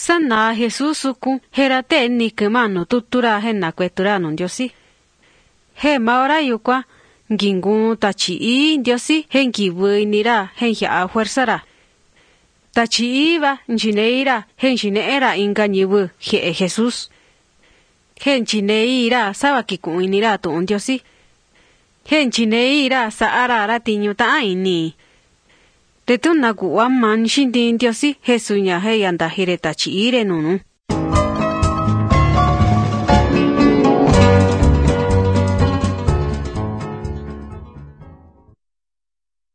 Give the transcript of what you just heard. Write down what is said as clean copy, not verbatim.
Sana Jesús sukun herate ni kemano tutura hena kwetura no Ndiosi. He maora yukwa ngingun tachi Ndiosi henkibuinira henhia fuerzara. Tachi iba njineira henjineera inganyibu he Jesús. Henchineira sabakikuinira tu Ndiosi. Henchineira saara ratinyuta ini. Tetuna guwa man shindi Ndiosi Jesunya he yanda hireta chi ire nunu.